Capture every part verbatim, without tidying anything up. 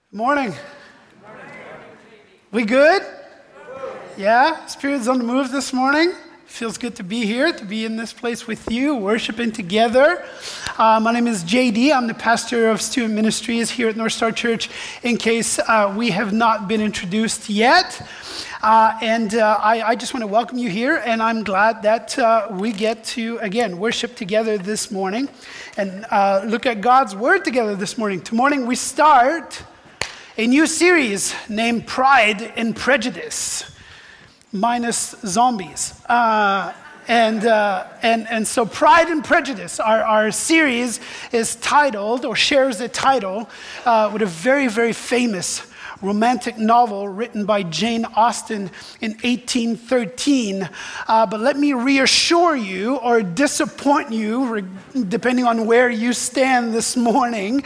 Morning. We good? Yeah, Spirit's on the move this morning. Feels good to be here, to be in this place with you, worshiping together. Uh, my name is J D. I'm the pastor of student ministries here at North Star Church, in case uh, we have not been introduced yet. Uh, and uh, I, I just want to welcome you here, and I'm glad that uh, we get to, again, worship together this morning and uh, look at God's Word together this morning. Tomorrow we start a new series named Pride and Prejudice, minus zombies. Uh, and, uh, and, and so Pride and Prejudice, our, our series is titled, or shares a title, uh, with a very, very famous romantic novel written by Jane Austen in eighteen thirteen. Uh, but let me reassure you or disappoint you, depending on where you stand this morning,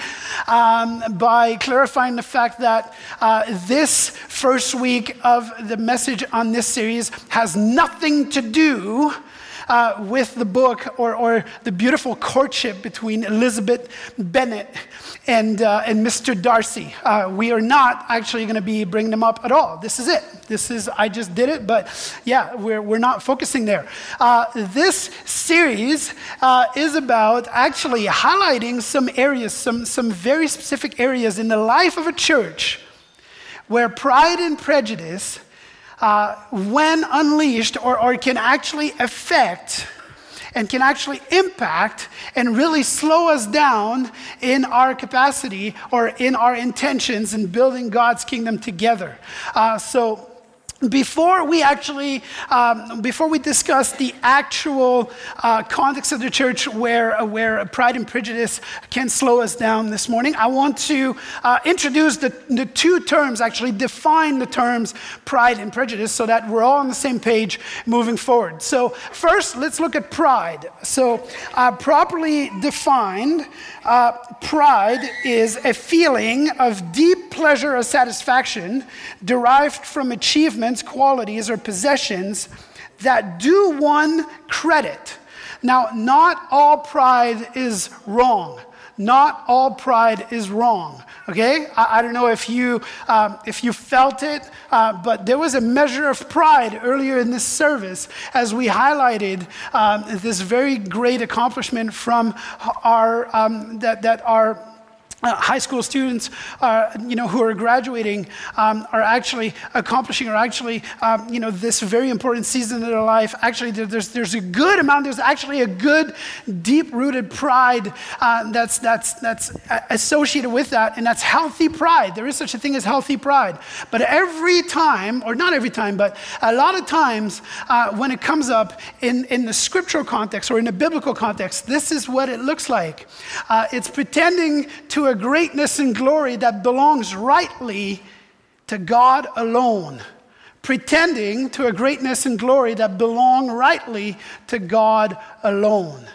um, by clarifying the fact that uh, this first week of the message on this series has nothing to do Uh, with the book or, or the beautiful courtship between Elizabeth Bennet and uh, and Mister Darcy. Uh, we are not actually going to be bringing them up at all. This is it. This is, I just did it, but yeah, we're we're not focusing there. Uh, this series uh, is about actually highlighting some areas, some some very specific areas in the life of a church where Pride and Prejudice, Uh, when unleashed, or, or can actually affect and can actually impact and really slow us down in our capacity or in our intentions in building God's kingdom together. Uh, so before we actually, um, before we discuss the actual uh, context of the church where, uh, where Pride and Prejudice can slow us down this morning, I want to uh, introduce the, the two terms, actually define the terms Pride and Prejudice so that we're all on the same page moving forward. So first, let's look at pride. So uh, properly defined, uh, pride is a feeling of deep pleasure or satisfaction derived from achievement, qualities, or possessions that do one credit. Now, not all pride is wrong. Not all pride is wrong. Okay, I, I don't know if you um, if you felt it, uh, but there was a measure of pride earlier in this service as we highlighted um, this very great accomplishment from our um, that that our. Uh, high school students, uh, you know, who are graduating, um, are actually accomplishing, or actually, um, you know, this very important season of their life. Actually, there, there's there's a good amount. There's actually a good, deep-rooted pride uh, that's that's that's associated with that, and that's healthy pride. There is such a thing as healthy pride. But every time, or not every time, but a lot of times, uh, when it comes up in in the scriptural context or in the biblical context, this is what it looks like. Uh, it's pretending to a greatness and glory that belongs rightly to God alone. Pretending to a greatness and glory that belong rightly to God alone.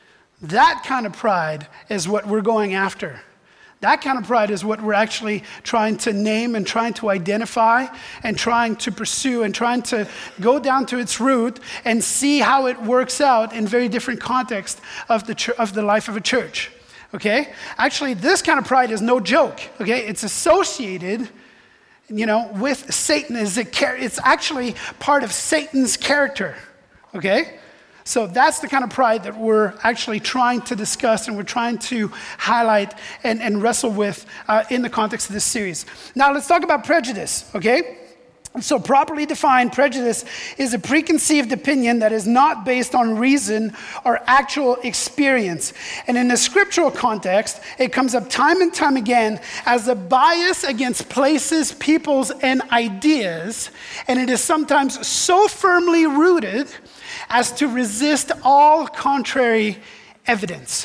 That kind of pride is what we're going after. That kind of pride is what we're actually trying to name and trying to identify and trying to pursue and trying to go down to its root and see how it works out in very different contexts of the ch- of the life of a church. Okay? Actually, this kind of pride is no joke. Okay? It's associated, you know, with Satan. It's actually part of Satan's character. Okay? So that's the kind of pride that we're actually trying to discuss and we're trying to highlight and, and wrestle with uh, in the context of this series. Now, let's talk about prejudice. Okay? So properly defined, prejudice is a preconceived opinion that is not based on reason or actual experience. And in the scriptural context, it comes up time and time again as a bias against places, peoples, and ideas. And it is sometimes so firmly rooted as to resist all contrary evidence.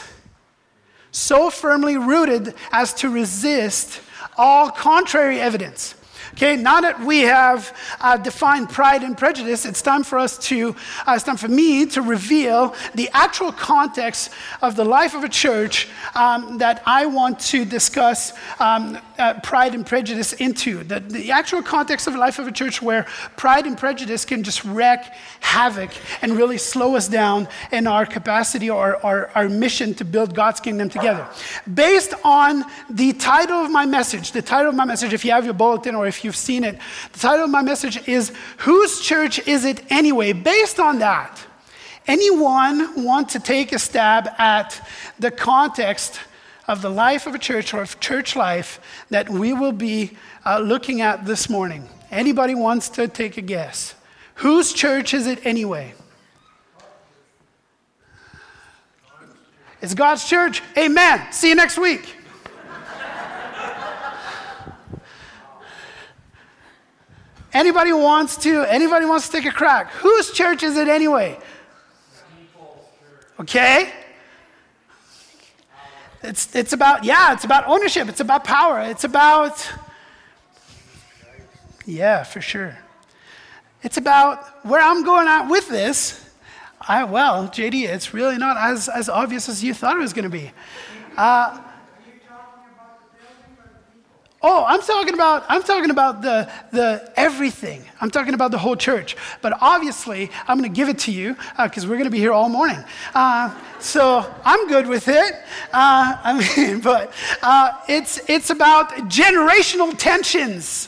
So firmly rooted as to resist all contrary evidence. Okay, now that we have uh, defined pride and prejudice, it's time for us to, uh, it's time for me to reveal the actual context of the life of a church um, that I want to discuss um, uh, pride and prejudice into. The, the actual context of the life of a church where pride and prejudice can just wreak havoc and really slow us down in our capacity or our, our mission to build God's kingdom together. Based on the title of my message, the title of my message, if you have your bulletin or if you've seen it, the title of my message is, Whose Church Is It Anyway? Based on that, anyone want to take a stab at the context of the life of a church or of church life that we will be uh, looking at this morning? Anybody wants to take a guess? Whose church is it anyway? It's God's church. Amen. See you next week. Anybody wants to, anybody wants to take a crack? Whose church is it anyway? Okay. It's it's about, yeah, it's about ownership. It's about power. It's about, yeah, for sure. It's about where I'm going at with this. I, well, J D, it's really not as, as obvious as you thought it was going to be. Uh, Oh, I'm talking about I'm talking about the the everything. I'm talking about the whole church. But obviously, I'm going to give it to you because uh, we're going to be here all morning. Uh, so I'm good with it. Uh, I mean, but uh, it's it's about generational tensions,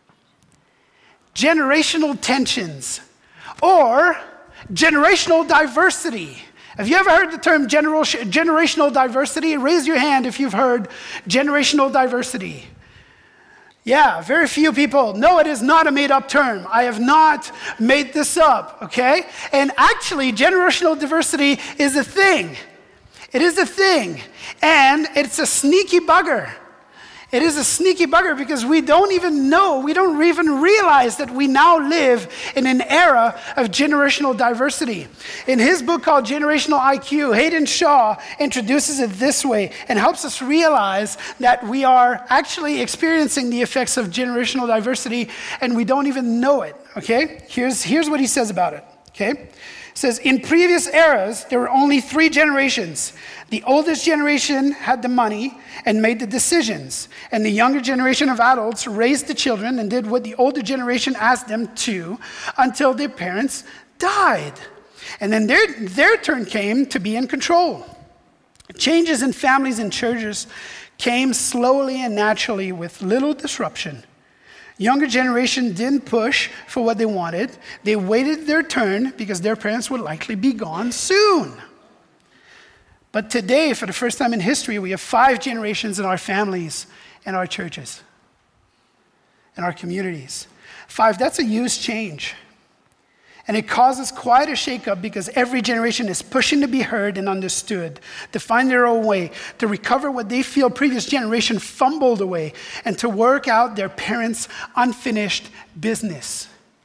generational tensions, or generational diversity. Have you ever heard the term general, generational diversity? Raise your hand if you've heard generational diversity. Yeah, very few people. No, it is not a made-up term. I have not made this up, okay? And actually, generational diversity is a thing. It is a thing. And it's a sneaky bugger. It is a sneaky bugger because we don't even know, we don't even realize that we now live in an era of generational diversity. In his book called Generational I Q, Hayden Shaw introduces it this way and helps us realize that we are actually experiencing the effects of generational diversity and we don't even know it, okay? Here's, here's what he says about it, okay? It says, in previous eras, there were only three generations. The oldest generation had the money and made the decisions, and the younger generation of adults raised the children and did what the older generation asked them to until their parents died. And then their, their turn came to be in control. Changes in families and churches came slowly and naturally with little disruption. Younger generation didn't push for what they wanted. They waited their turn because their parents would likely be gone soon. But today, for the first time in history, we have five generations in our families and our churches, in our communities. Five, that's a huge change. And it causes quite a shakeup because every generation is pushing to be heard and understood, to find their own way, to recover what they feel previous generation fumbled away, and to work out their parents' unfinished business.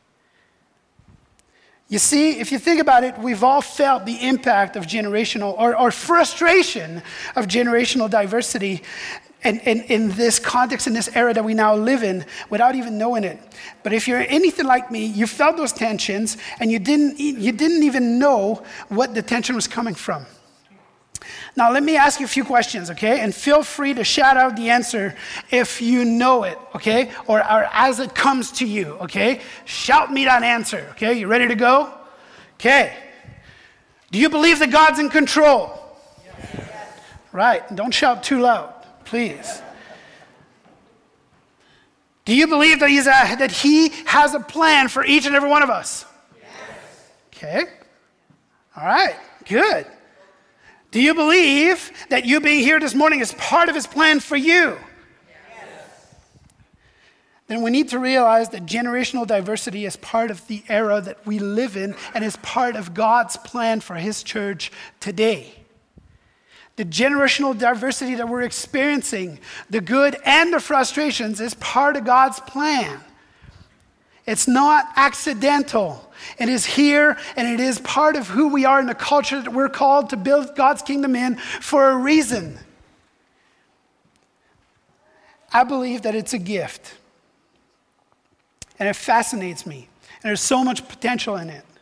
You see, if you think about it, we've all felt the impact of generational, or, or frustration of generational diversity in, in, in this context, in this era that we now live in, without even knowing it. But if you're anything like me, you felt those tensions, and you didn't, you didn't even know what the tension was coming from. Now, let me ask you a few questions, okay? And feel free to shout out the answer if you know it, okay? Or, or as it comes to you, okay? Shout me that answer, okay? You ready to go? Okay. Do you believe that God's in control? Yes. Right. Don't shout too loud, please. Do you believe that, he's a, that he has a plan for each and every one of us? Yes. Okay. All right. Good. Do you believe that you being here this morning is part of his plan for you? Yes. Then we need to realize that generational diversity is part of the era that we live in and is part of God's plan for his church today. The generational diversity that we're experiencing, the good and the frustrations, is part of God's plan. It's not accidental. It is here, and it is part of who we are in the culture that we're called to build God's kingdom in for a reason. I believe that it's a gift. and it fascinates me. And there's so much potential in it.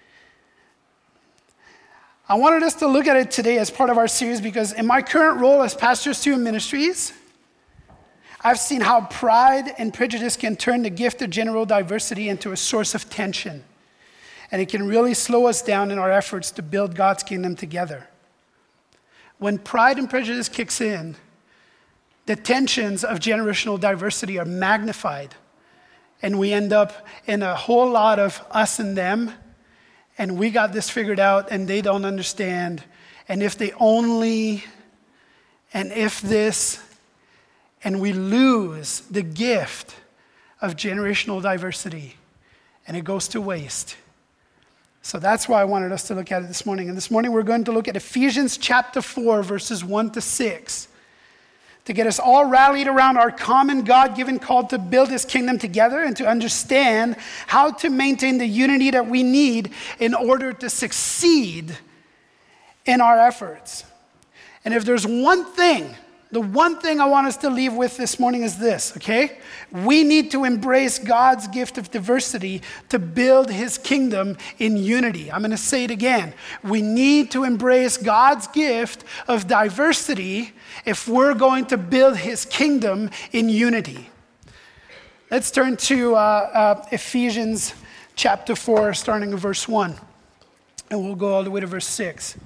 I wanted us to look at it today as part of our series because in my current role as pastor of Student Ministries, I've seen how pride and prejudice can turn the gift of general diversity into a source of tension. And it can really slow us down in our efforts to build God's kingdom together. When pride and prejudice kicks in, the tensions of generational diversity are magnified. And we end up in a whole lot of us and them. And we got this figured out and they don't understand. And if they only, and if this, and we lose the gift of generational diversity and it goes to waste. So that's why I wanted us to look at it this morning. And this morning we're going to look at Ephesians chapter four, verses one to six. To get us all rallied around our common God-given call to build his kingdom together and to understand how to maintain the unity that we need in order to succeed in our efforts. And if there's one thing, the one thing I want us to leave with this morning is this, okay? We need to embrace God's gift of diversity to build his kingdom in unity. I'm going to say it again. We need to embrace God's gift of diversity if we're going to build his kingdom in unity. Let's turn to uh, uh, Ephesians chapter four, starting in verse one. And we'll go all the way to verse six.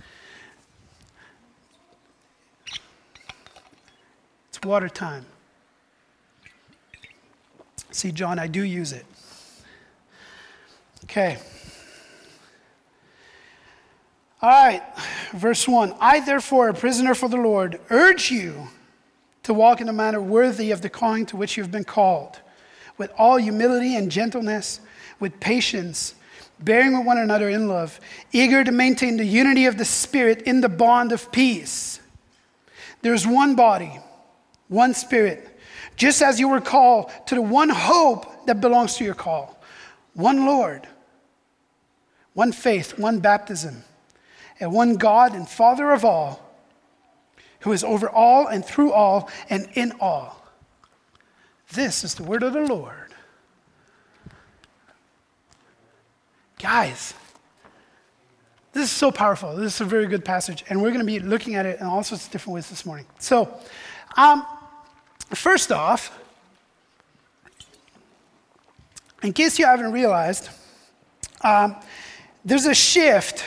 It's water time. See, John, I do use it. Okay. All right, verse one. I, therefore, a prisoner for the Lord, urge you to walk in a manner worthy of the calling to which you have been called, with all humility and gentleness, with patience, bearing with one another in love, eager to maintain the unity of the Spirit in the bond of peace. There's one body, one Spirit, just as you were called to the one hope that belongs to your call. One Lord, one faith, one baptism, and one God and Father of all, who is over all and through all and in all. This is the word of the Lord. Guys, this is so powerful. This is a very good passage, and we're going to be looking at it in all sorts of different ways this morning. So, um, first off, in case you haven't realized, um, there's a shift.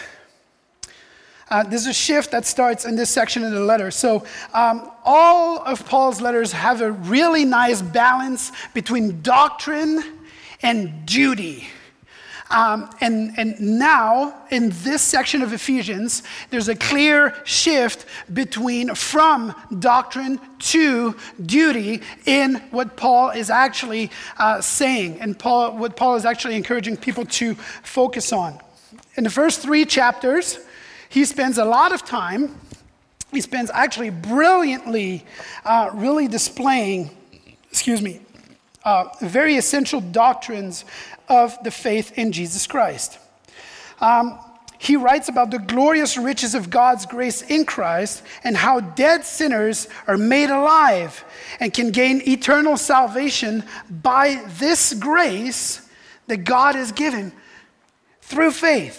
Uh, there's a shift that starts in this section of the letter. So um, all of Paul's letters have a really nice balance between doctrine and duty. Um, and, and now, in this section of Ephesians, there's a clear shift between from doctrine to duty in what Paul is actually uh, saying, and Paul, what Paul is actually encouraging people to focus on. In the first three chapters, he spends a lot of time, he spends actually brilliantly uh, really displaying, excuse me, uh, very essential doctrines of the faith in Jesus Christ. Um, he writes about the glorious riches of God's grace in Christ and how dead sinners are made alive and can gain eternal salvation by this grace that God has given through faith.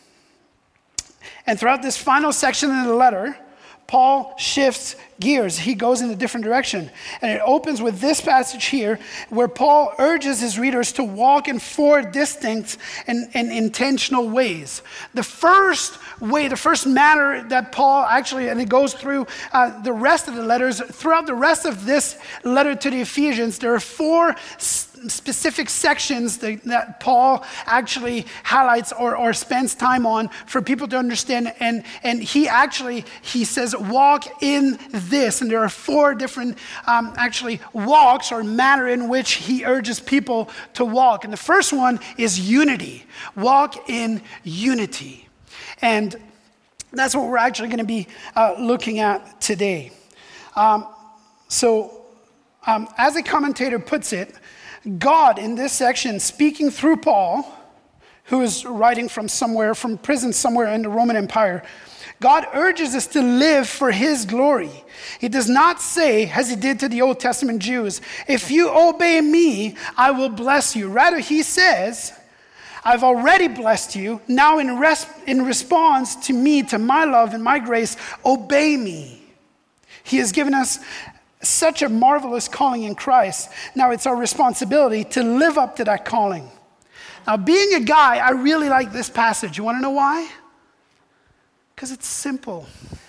And throughout this final section of the letter, Paul shifts gears. He goes in a different direction. And it opens with this passage here where Paul urges his readers to walk in four distinct and, and intentional ways. The first way, the first matter that Paul actually, and it goes through uh, the rest of the letters, throughout the rest of this letter to the Ephesians, there are four specific sections that, that Paul actually highlights or, or spends time on for people to understand. And, and he actually, he says, walk in this. And there are four different um, actually walks or manner in which he urges people to walk. And the first one is unity. Walk in unity. And that's what we're actually going to be uh, looking at today. Um, so um, as a commentator puts it, God, in this section, speaking through Paul, who is writing from somewhere, from prison somewhere in the Roman Empire, God urges us to live for his glory. He does not say, as he did to the Old Testament Jews, if you obey me, I will bless you. Rather, he says, I've already blessed you. Now in, res- in response to me, to my love and my grace, obey me. He has given us such a marvelous calling in Christ. Now it's our responsibility to live up to that calling. Now, being a guy, I really like this passage. You want to know why? Because it's simple.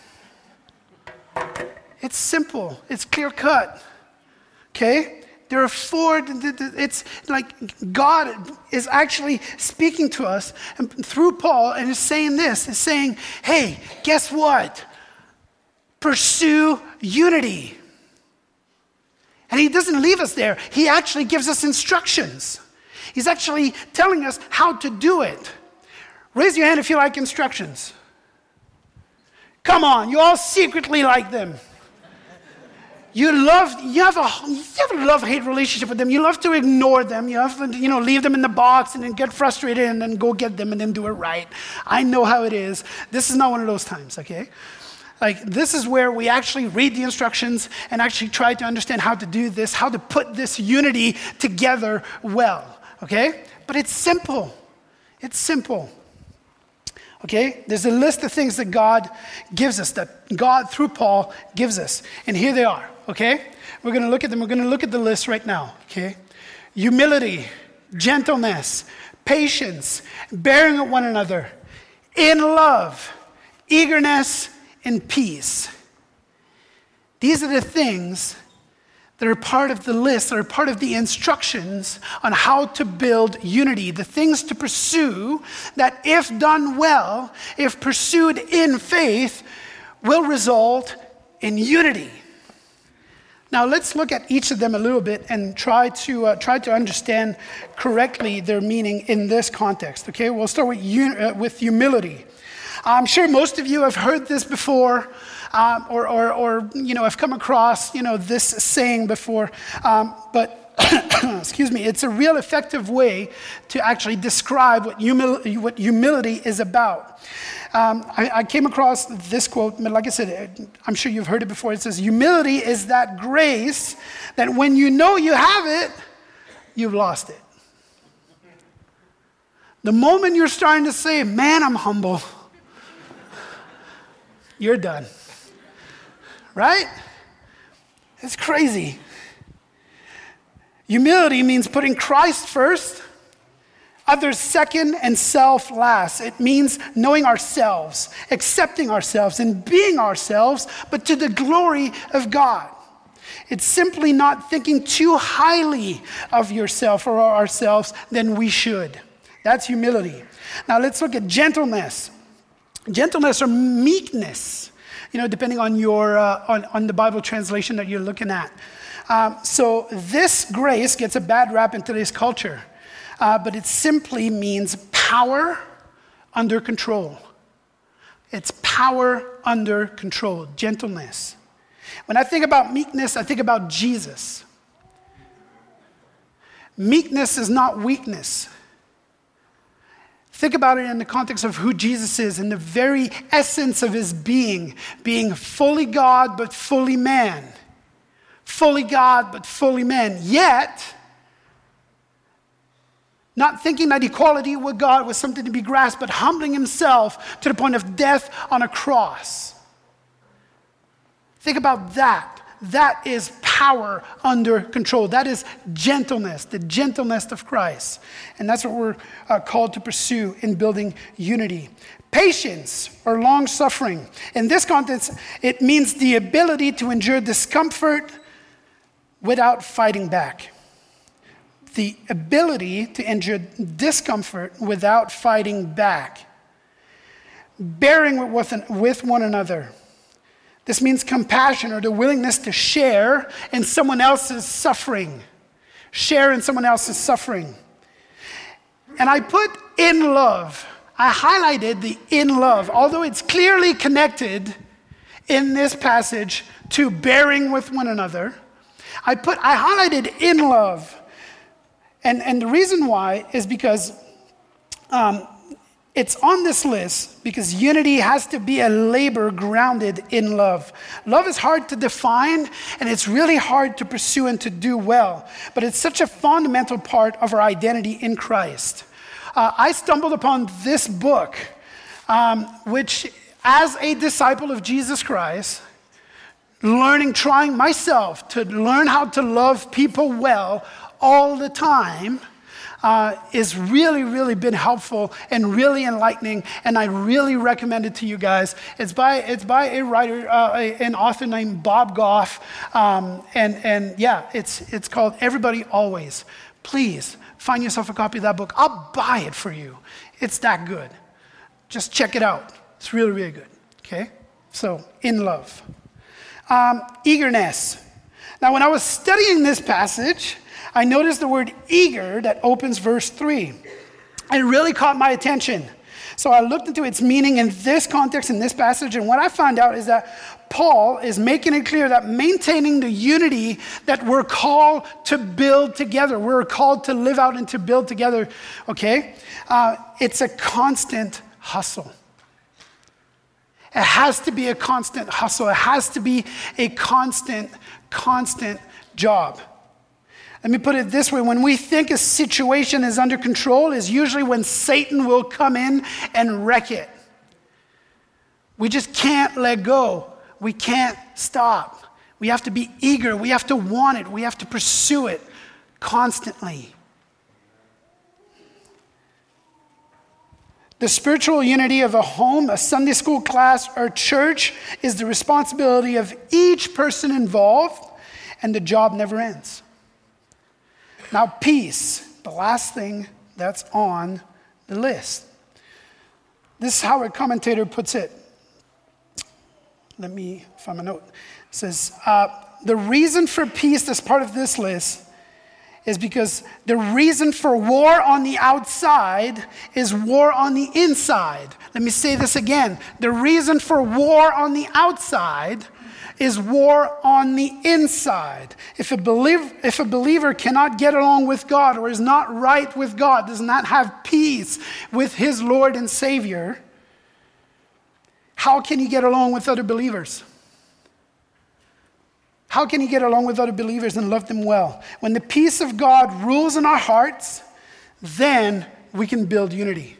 It's simple. It's clear cut. Okay? There are four, it's like God is actually speaking to us through Paul and is saying this, is saying, hey, guess what? Pursue unity. And he doesn't leave us there. He actually gives us instructions. He's actually telling us how to do it. Raise your hand if you like instructions. Come on, you all secretly like them. You love, you have a, you have a love-hate relationship with them. You love to ignore them. You have to, you know, leave them in the box and then get frustrated and then go get them and then do it right. I know how it is. This is not one of those times, okay? Like, this is where we actually read the instructions and actually try to understand how to do this, how to put this unity together well, okay? But it's simple. It's simple. Okay? There's a list of things that God gives us, that God, through Paul, gives us. And here they are, okay? We're going to look at them. We're going to look at the list right now, okay? Humility, gentleness, patience, bearing with one another, in love, eagerness, and peace. These are the things that are part of the list, that are part of the instructions on how to build unity, the things to pursue that, if done well, if pursued in faith, will result in unity. Now let's look at each of them a little bit and try to uh, try to understand correctly their meaning in this context. Okay, we'll start with un- uh, with humility. I'm sure most of you have heard this before. Um, or, or, or, you know, I've come across, you know, this saying before, um, but, excuse me, it's a real effective way to actually describe what, humil- what humility is about. Um, I, I came across this quote, but like I said, I'm sure you've heard it before. It says, humility is that grace that when you know you have it, you've lost it. The moment you're starting to say, man, I'm humble, you're done. Right? It's crazy. Humility means putting Christ first, others second, and self last. It means knowing ourselves, accepting ourselves, and being ourselves, but to the glory of God. It's simply not thinking too highly of yourself or ourselves than we should. That's humility. Now let's look at gentleness. Gentleness or meekness. You know, depending on your uh, on, on the Bible translation that you're looking at. Um, so this grace gets a bad rap in today's culture, uh, but it simply means power under control. It's power under control, gentleness. When I think about meekness, I think about Jesus. Meekness is not weakness. Think about it in the context of who Jesus is, in the very essence of his being, being fully God but fully man. Fully God but fully man. Yet, not thinking that equality with God was something to be grasped, but humbling himself to the point of death on a cross. Think about that. That is power under control. That is gentleness, the gentleness of Christ. And that's what we're uh, called to pursue in building unity. Patience or long-suffering. In this context, it means the ability to endure discomfort without fighting back. The ability to endure discomfort without fighting back. Bearing with, with one another. This means compassion or the willingness to share in someone else's suffering. Share in someone else's suffering. And I put in love. I highlighted the in love, although it's clearly connected in this passage to bearing with one another. I put, I highlighted in love. And, and the reason why is because um, it's on this list because unity has to be a labor grounded in love. Love is hard to define, and it's really hard to pursue and to do well. But it's such a fundamental part of our identity in Christ. Uh, I stumbled upon this book, um, which, as a disciple of Jesus Christ, learning, trying myself to learn how to love people well all the time, Uh, is really, really been helpful and really enlightening, and I really recommend it to you guys. It's by it's by a writer, uh, a, an author named Bob Goff, um, and and yeah, it's it's called Everybody Always. Please find yourself a copy of that book. I'll buy it for you. It's that good. Just check it out. It's really, really good. Okay, so in love, um, eagerness. Now, when I was studying this passage, I noticed the word eager that opens verse three. It really caught my attention. So I looked into its meaning in this context, in this passage, and what I found out is that Paul is making it clear that maintaining the unity that we're called to build together, we're called to live out and to build together, okay? Uh, it's a constant hustle. It has to be a constant hustle. It has to be a constant, constant job. Let me put it this way. When we think a situation is under control is usually when Satan will come in and wreck it. We just can't let go. We can't stop. We have to be eager. We have to want it. We have to pursue it constantly. The spiritual unity of a home, a Sunday school class, or church is the responsibility of each person involved, and the job never ends. Now, peace, the last thing that's on the list. This is how a commentator puts it. Let me find my note. It says, uh, the reason for peace that's part of this list is because the reason for war on the outside is war on the inside. Let me say this again. The reason for war on the outside is war on the inside. If a, believer, if a believer cannot get along with God or is not right with God, does not have peace with his Lord and Savior, how can he get along with other believers? How can he get along with other believers and love them well? When the peace of God rules in our hearts, then we can build unity.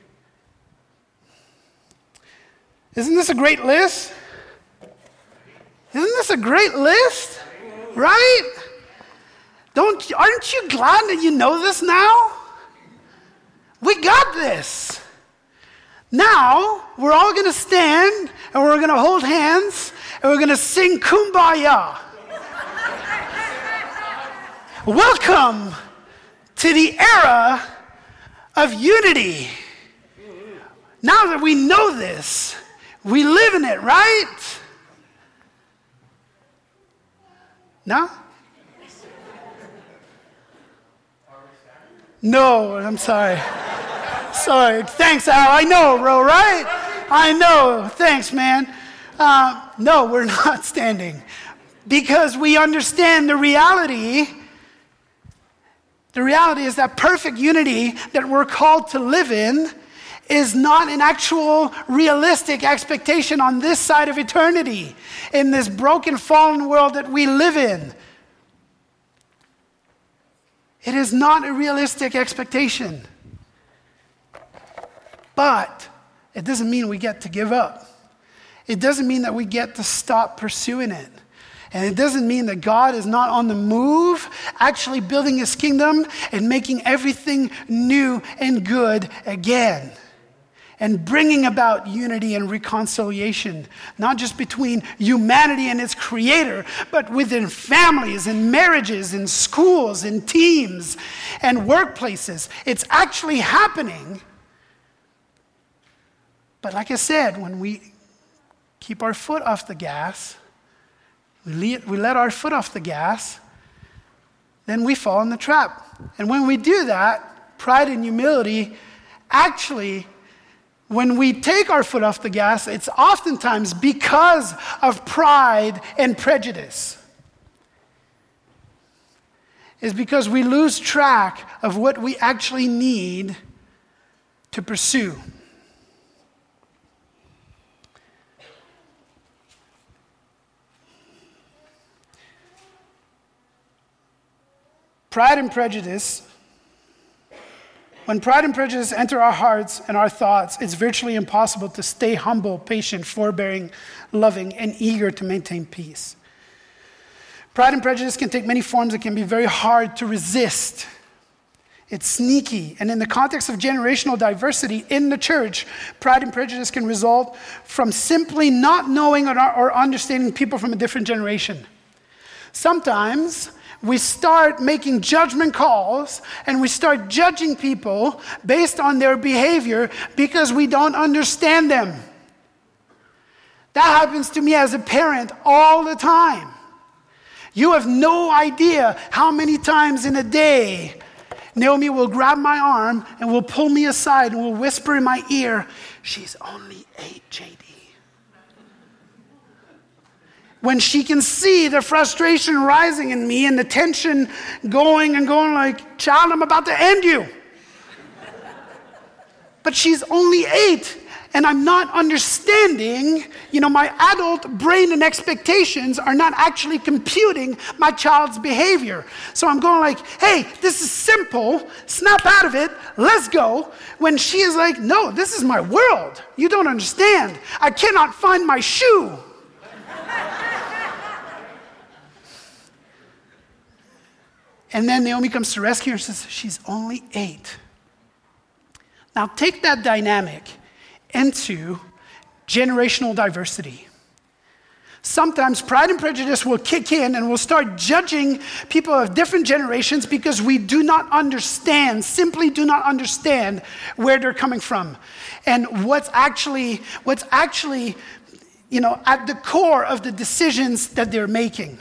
Isn't this a great list? Isn't this a great list? Right? Don't, aren't you glad that you know this now? We got this. Now, we're all going to stand and we're going to hold hands and we're going to sing Kumbaya. Welcome to the era of unity. Now that we know this, we live in it, right? No? No, I'm sorry. Sorry. Thanks, Al. I know, Ro, right? I know. Thanks, man. Uh, no, we're not standing. Because we understand the reality. The reality is that perfect unity that we're called to live in is not an actual realistic expectation on this side of eternity, in this broken, fallen world that we live in. It is not a realistic expectation. But it doesn't mean we get to give up. It doesn't mean that we get to stop pursuing it. And it doesn't mean that God is not on the move, actually building his kingdom and making everything new and good again. And bringing about unity and reconciliation, not just between humanity and its creator, but within families and marriages and schools and teams and workplaces. It's actually happening. But like I said, when we keep our foot off the gas, we let, we let our foot off the gas, then we fall in the trap. And when we do that, pride and humility actually, when we take our foot off the gas, it's oftentimes because of pride and prejudice. It's because we lose track of what we actually need to pursue. Pride and prejudice, when pride and prejudice enter our hearts and our thoughts, it's virtually impossible to stay humble, patient, forbearing, loving, and eager to maintain peace. Pride and prejudice can take many forms. It can be very hard to resist. It's sneaky. And in the context of generational diversity in the church, pride and prejudice can result from simply not knowing or, or understanding people from a different generation. Sometimes we start making judgment calls and we start judging people based on their behavior because we don't understand them. That happens to me as a parent all the time. You have no idea how many times in a day Naomi will grab my arm and will pull me aside and will whisper in my ear, "She's only eight, J D." When she can see the frustration rising in me and the tension going and going like, "Child, I'm about to end you." But she's only eight, and I'm not understanding, you know, my adult brain and expectations are not actually computing my child's behavior. So I'm going like, "Hey, this is simple, snap out of it, let's go." When she is like, "No, this is my world. You don't understand. I cannot find my shoe." And then Naomi comes to rescue her and says, "She's only eight." Now take that dynamic into generational diversity. Sometimes pride and prejudice will kick in and we'll start judging people of different generations because we do not understand, simply do not understand where they're coming from and what's actually, what's actually, you know, at the core of the decisions that they're making.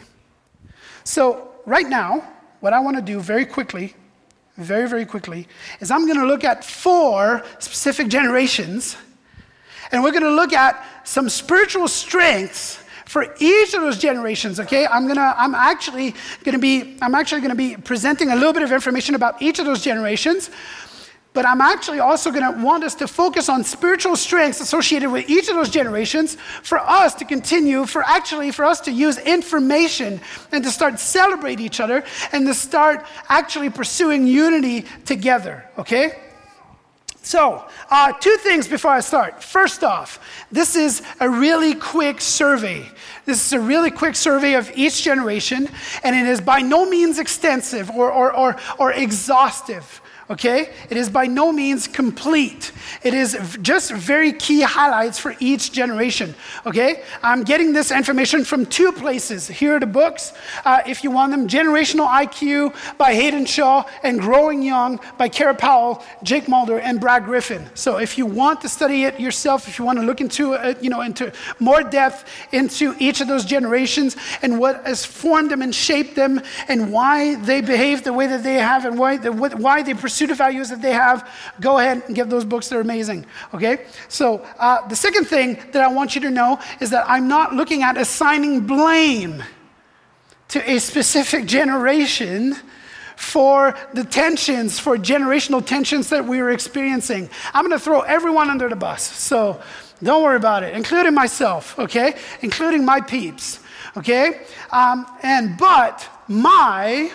So right now, what I want to do very quickly, very, very quickly, is I'm going to look at four specific generations, and we're going to look at some spiritual strengths for each of those generations. Okay, I'm gonna, I'm actually going to be, I'm actually going to be presenting a little bit of information about each of those generations. But I'm actually also going to want us to focus on spiritual strengths associated with each of those generations for us to continue, for actually for us to use information and to start celebrate each other and to start actually pursuing unity together, okay? So, uh, two things before I start. First off, this is a really quick survey. This is a really quick survey of each generation, and it is by no means extensive or, or, or, or exhaustive. Okay? It is by no means complete. It is just very key highlights for each generation. Okay? I'm getting this information from two places. Here are the books, uh, if you want them. Generational I Q by Hayden Shaw and Growing Young by Kara Powell, Jake Mulder, and Brad Griffin. So if you want to study it yourself, if you want to look into it, you know, into more depth into each of those generations and what has formed them and shaped them and why they behave the way that they have and why, the, why they pursue the values that they have, go ahead and get those books. They're amazing. Okay? So uh, the second thing that I want you to know is that I'm not looking at assigning blame to a specific generation for the tensions, for generational tensions that we are experiencing. I'm going to throw everyone under the bus. So don't worry about it, including myself, okay? Including my peeps, okay? Um, and but my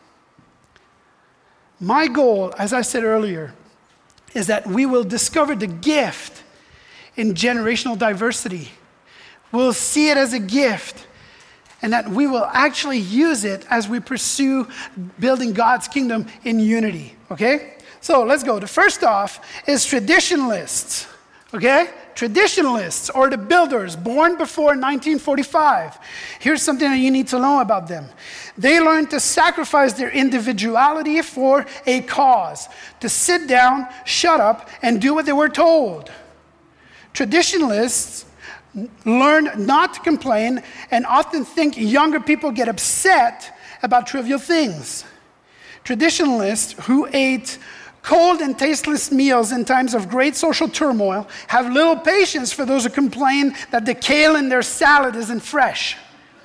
My goal, as I said earlier, is that we will discover the gift in generational diversity. We'll see it as a gift, and that we will actually use it as we pursue building God's kingdom in unity, okay? So let's go. The first off is traditionalists, okay? Traditionalists, or the builders, born before nineteen forty-five. Here's something that you need to know about them. They learned to sacrifice their individuality for a cause, to sit down, shut up, and do what they were told. Traditionalists learn not to complain and often think younger people get upset about trivial things. Traditionalists who ate cold and tasteless meals in times of great social turmoil have little patience for those who complain that the kale in their salad isn't fresh.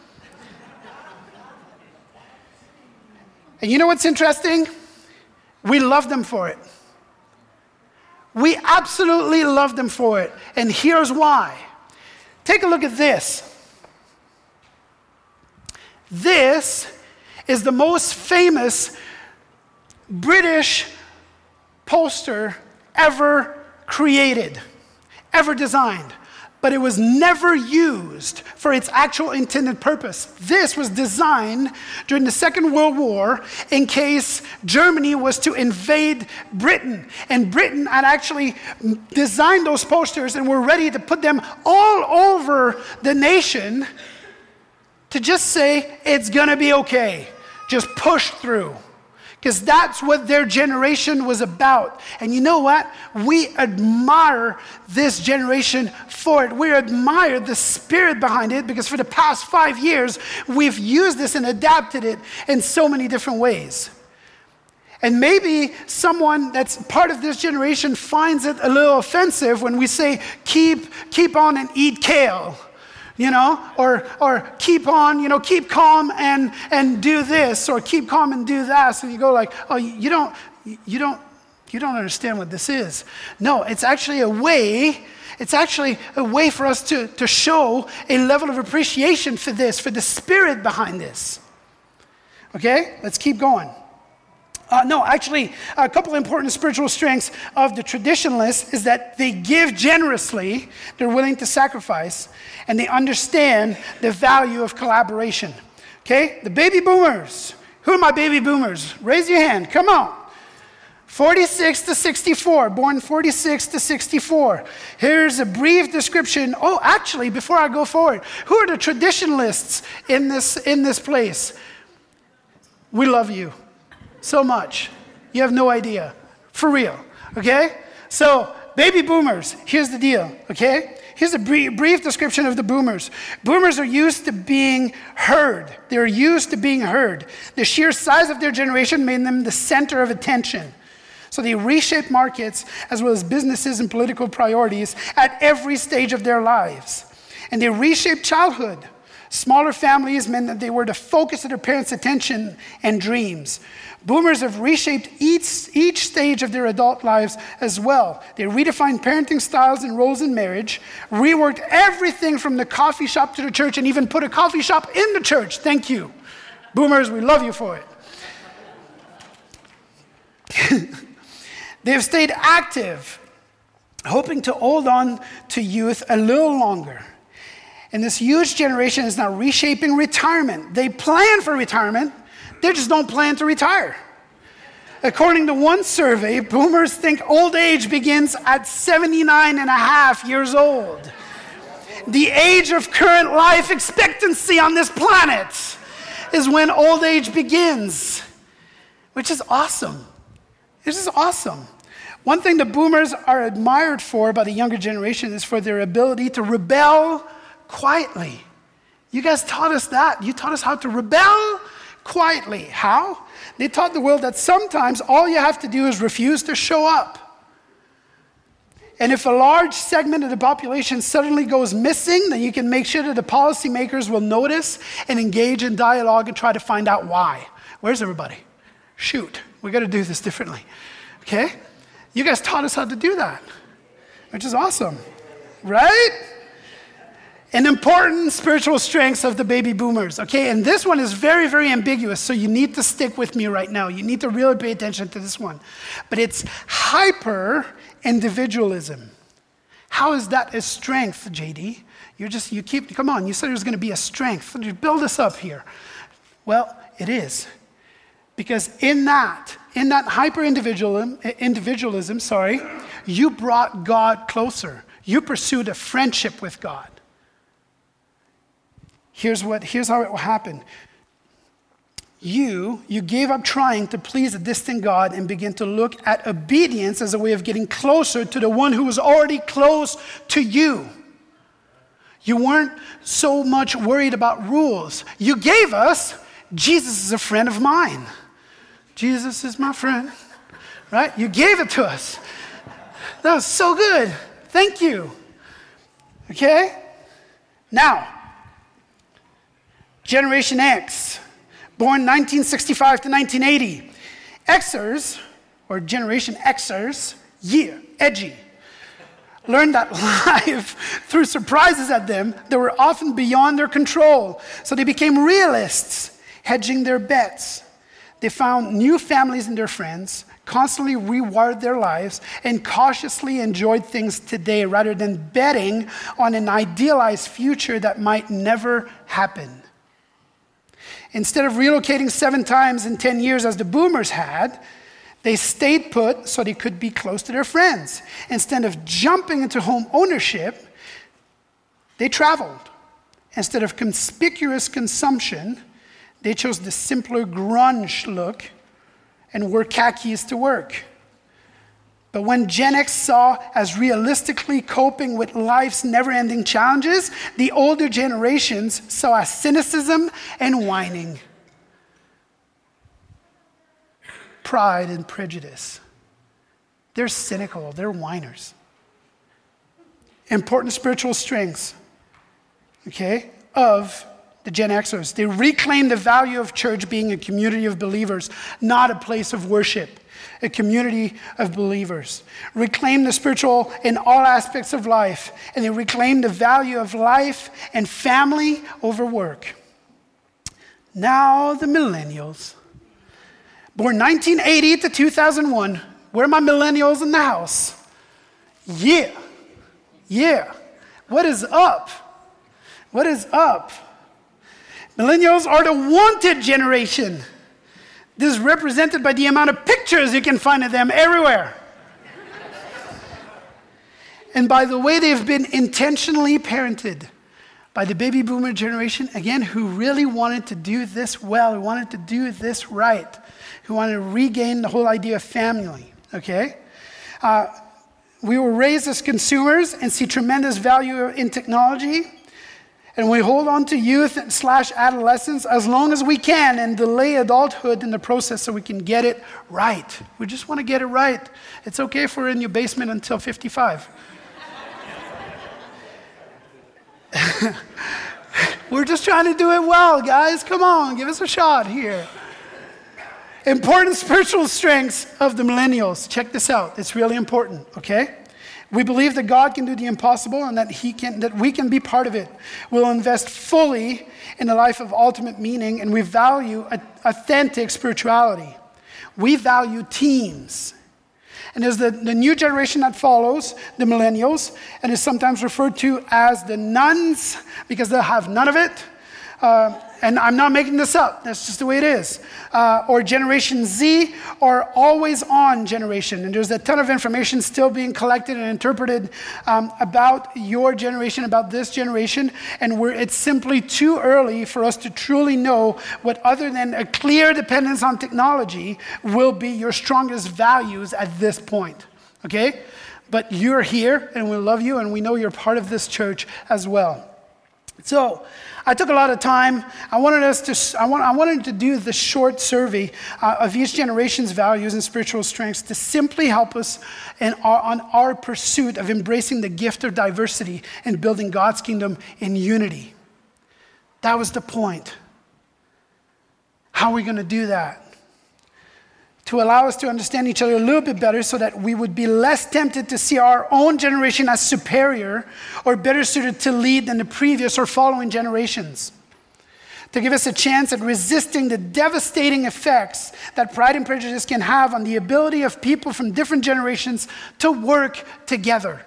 And you know what's interesting? We love them for it. We absolutely love them for it. And here's why. Take a look at this. This is the most famous British poster ever created, ever designed. But it was never used for its actual intended purpose. This was designed during the Second World War in case Germany was to invade Britain. And Britain had actually designed those posters and were ready to put them all over the nation to just say, it's gonna be okay. Just push through. Because that's what their generation was about. And you know what? We admire this generation for it. We admire the spirit behind it because for the past five years, we've used this and adapted it in so many different ways. And maybe someone that's part of this generation finds it a little offensive when we say, keep, keep on and eat kale. You know, or or keep on, you know, keep calm and and do this, or keep calm and do that. And you go like, oh, you don't, you don't, you don't understand what this is. No, it's actually a way. It's actually a way for us to to show a level of appreciation for this, for the spirit behind this. Okay, let's keep going. Uh, no, actually, a couple important spiritual strengths of the traditionalists is that they give generously, they're willing to sacrifice, and they understand the value of collaboration. Okay, the baby boomers. Who are my baby boomers? Raise your hand, come on. forty-six to sixty-four, born forty-six to sixty-four. Here's a brief description. Oh, actually, before I go forward, who are the traditionalists in this, in this place? We love you. So much. You have no idea. For real. Okay? So, baby boomers, here's the deal. Okay? Here's a brief, brief description of the boomers. Boomers are used to being heard. They're used to being heard. The sheer size of their generation made them the center of attention. So they reshaped markets as well as businesses and political priorities at every stage of their lives. And they reshaped childhood. Smaller families meant that they were the focus of their parents' attention and dreams. Boomers have reshaped each, each stage of their adult lives as well. They redefined parenting styles and roles in marriage, reworked everything from the coffee shop to the church, and even put a coffee shop in the church. Thank you. Boomers, we love you for it. They have stayed active, hoping to hold on to youth a little longer. And this huge generation is now reshaping retirement. They plan for retirement, they just don't plan to retire. According to one survey, boomers think old age begins at seventy-nine and a half years old. The age of current life expectancy on this planet is when old age begins, which is awesome. This is awesome. One thing the boomers are admired for by the younger generation is for their ability to rebel quietly. You guys taught us that. You taught us how to rebel quietly. How? They taught the world that sometimes all you have to do is refuse to show up. And if a large segment of the population suddenly goes missing, then you can make sure that the policymakers will notice and engage in dialogue and try to find out why. Where's everybody? Shoot, we got to do this differently. Okay? You guys taught us how to do that, which is awesome, right? An important spiritual strengths of the baby boomers, okay? And this one is very, very ambiguous, so you need to stick with me right now. You need to really pay attention to this one. But it's hyper-individualism. How is that a strength, J D? You're just, you keep, come on, you said there's going to be a strength. Build us up here. Well, it is. Because in that, in that hyper-individualism, individualism, sorry, you brought God closer. You pursued a friendship with God. Here's what, here's how it will happen. You, you gave up trying to please a distant God and begin to look at obedience as a way of getting closer to the one who was already close to you. You weren't so much worried about rules. You gave us, Jesus is a friend of mine. Jesus is my friend, right? You gave it to us. That was so good. Thank you. Okay? Now, Generation X, born nineteen sixty-five to nineteen eighty. Xers, or Generation Xers, yeah, edgy, learned that life threw surprises at them that were often beyond their control. So they became realists, hedging their bets. They found new families in their friends, constantly rewired their lives, and cautiously enjoyed things today rather than betting on an idealized future that might never happen. Instead of relocating seven times in ten years as the boomers had, they stayed put so they could be close to their friends. Instead of jumping into home ownership, they traveled. Instead of conspicuous consumption, they chose the simpler grunge look and wore khakis to work. But when Gen X saw as realistically coping with life's never-ending challenges, the older generations saw as cynicism and whining. Pride and prejudice. They're cynical, they're whiners. Important spiritual strengths, okay, of the Gen Xers. They reclaim the value of church being a community of believers, not a place of worship. A community of believers. Reclaim the spiritual in all aspects of life, and they reclaim the value of life and family over work. Now the millennials. Born nineteen eighty to two thousand one. Where are my millennials in the house? Yeah. Yeah. What is up? What is up? Millennials are the wanted generation. This is represented by the amount of pictures you can find of them everywhere. And by the way they've been intentionally parented by the baby boomer generation, again, who really wanted to do this well, who wanted to do this right, who wanted to regain the whole idea of family, okay? Uh, we were raised as consumers and see tremendous value in technology. And we hold on to youth slash adolescence as long as we can and delay adulthood in the process so we can get it right. We just want to get it right. It's okay if we're in your basement until fifty-five. We're just trying to do it well, guys. Come on, give us a shot here. Important spiritual strengths of the millennials. Check this out. It's really important, okay? We believe that God can do the impossible and that He can, that we can be part of it. We'll invest fully in a life of ultimate meaning, and we value authentic spirituality. We value teams. And there's the, the new generation that follows, the millennials, and is sometimes referred to as the nuns because they'll have none of it. Uh, and I'm not making this up. That's just the way it is. Uh, or Generation Z, or always on generation. And there's a ton of information still being collected and interpreted um, about your generation, about this generation. And we're, it's simply too early for us to truly know what, other than a clear dependence on technology, will be your strongest values at this point. Okay? But you're here, and we love you, and we know you're part of this church as well. So, I took a lot of time. I wanted us to. I, want, I wanted to do the short survey uh, of each generation's values and spiritual strengths to simply help us in our, on our pursuit of embracing the gift of diversity and building God's kingdom in unity. That was the point. How are we going to do that? To allow us to understand each other a little bit better so that we would be less tempted to see our own generation as superior or better suited to lead than the previous or following generations. To give us a chance at resisting the devastating effects that pride and prejudice can have on the ability of people from different generations to work together.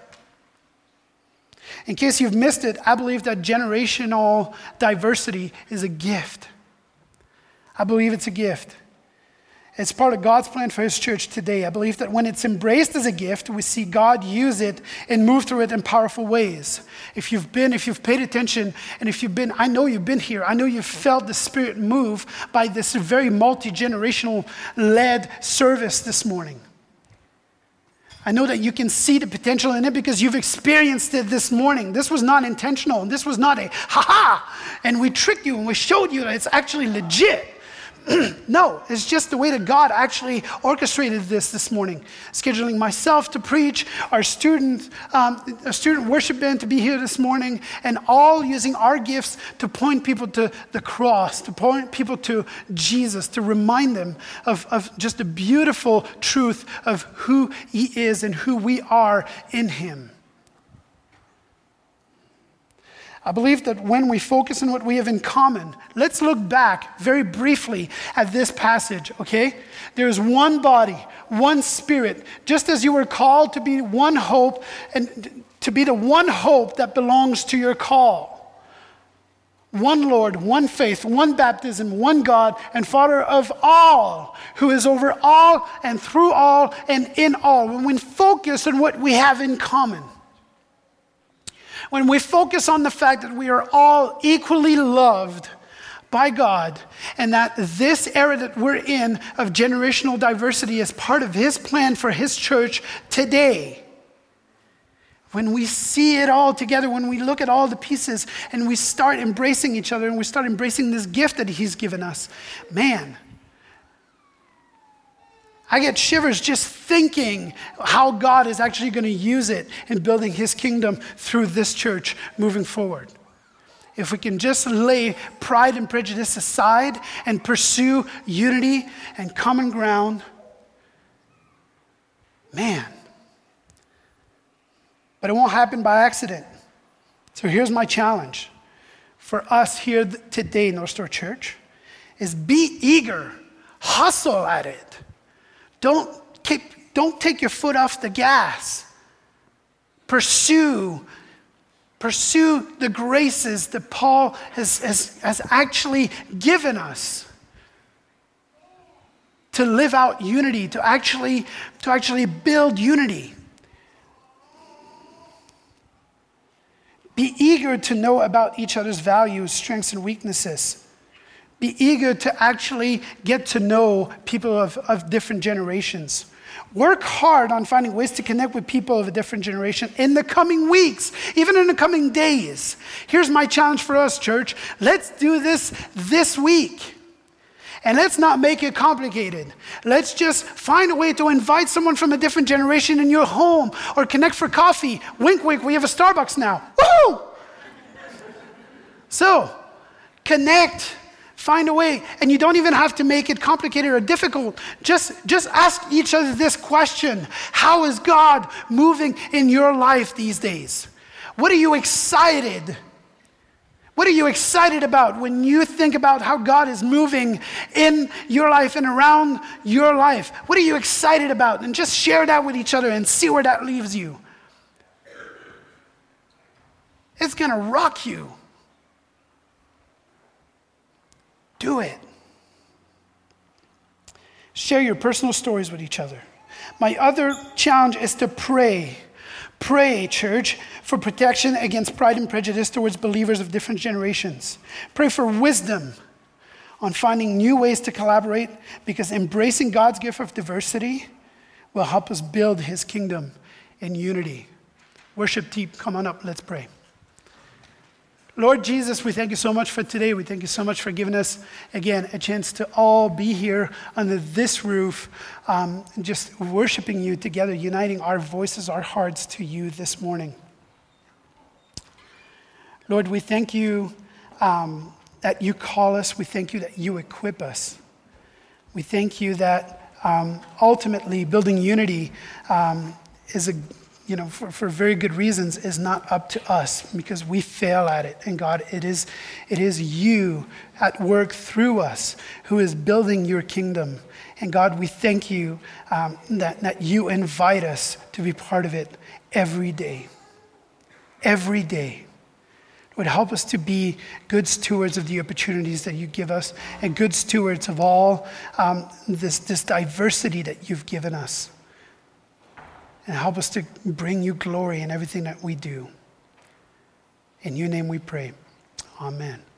In case you've missed it, I believe that generational diversity is a gift. I believe it's a gift. It's part of God's plan for His church today. I believe that when it's embraced as a gift, we see God use it and move through it in powerful ways. If you've been, if you've paid attention, and if you've been, I know you've been here. I know you've felt the Spirit move by this very multi-generational led service this morning. I know that you can see the potential in it because you've experienced it this morning. This was not intentional. This was not a ha-ha, and we tricked you and we showed you that it's actually legit. No, it's just the way that God actually orchestrated this this morning. Scheduling myself to preach, our student, um, our student worship band to be here this morning, and all using our gifts to point people to the cross, to point people to Jesus, to remind them of, of just the beautiful truth of who He is and who we are in Him. I believe that when we focus on what we have in common, let's look back very briefly at this passage, okay? There is one body, one spirit, just as you were called to be one hope and to be the one hope that belongs to your call. One Lord, one faith, one baptism, one God and Father of all, who is over all and through all and in all. When we focus on what we have in common, when we focus on the fact that we are all equally loved by God, and that this era that we're in of generational diversity is part of His plan for His church today, when we see it all together, when we look at all the pieces and we start embracing each other and we start embracing this gift that He's given us, man, I get shivers just thinking how God is actually going to use it in building His kingdom through this church moving forward. If we can just lay pride and prejudice aside and pursue unity and common ground, man. But it won't happen by accident. So here's my challenge for us here today, North Star Church, is be eager, hustle at it. Don't keep, don't take your foot off the gas. Pursue, pursue the graces that Paul has, has, has actually given us to live out unity, to actually, to actually build unity. Be eager to know about each other's values, strengths, and weaknesses. Be eager to actually get to know people of, of different generations. Work hard on finding ways to connect with people of a different generation in the coming weeks, even in the coming days. Here's my challenge for us, church. Let's do this this week. And let's not make it complicated. Let's just find a way to invite someone from a different generation in your home or connect for coffee. Wink, wink, we have a Starbucks now. Woohoo! So, connect. Find a way, and you don't even have to make it complicated or difficult. Just, just ask each other this question. How is God moving in your life these days? What are you excited? What are you excited about when you think about how God is moving in your life and around your life? What are you excited about? And just share that with each other and see where that leaves you. It's going to rock you. Do it. Share your personal stories with each other. My other challenge is to pray. Pray, church, for protection against pride and prejudice towards believers of different generations. Pray for wisdom on finding new ways to collaborate, because embracing God's gift of diversity will help us build His kingdom in unity. Worship team, come on up, let's pray. Lord Jesus, we thank you so much for today. We thank you so much for giving us, again, a chance to all be here under this roof, um, just worshiping you together, uniting our voices, our hearts to you this morning. Lord, we thank you um, that you call us. We thank you that you equip us. We thank you that um, ultimately building unity um, is a you know, for, for very good reasons, is not up to us because we fail at it. And God, it is, it is you at work through us who is building your kingdom. And God, we thank you um, that, that you invite us to be part of it every day. Every day. It would help us to be good stewards of the opportunities that you give us and good stewards of all um, this, this diversity that you've given us. And help us to bring you glory in everything that we do. In your name we pray. Amen.